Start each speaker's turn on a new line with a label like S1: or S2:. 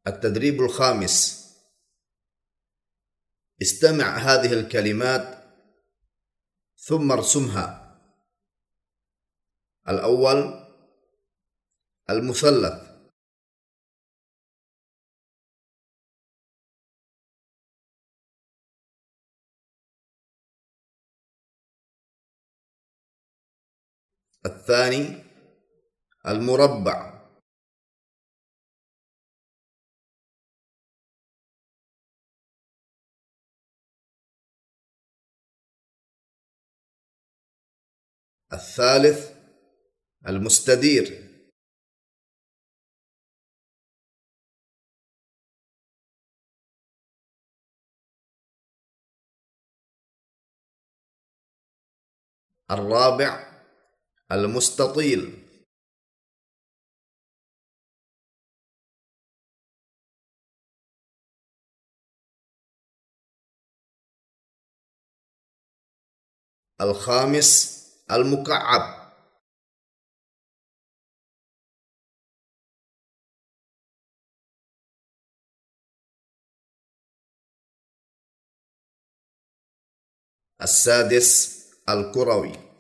S1: التدريب الخامس: استمع هذه الكلمات ثم ارسمها. الأول: المثلث. الثاني: المربع. الثالث: المستدير. الرابع: المستطيل. الخامس: المكعب. السادس: الكروي.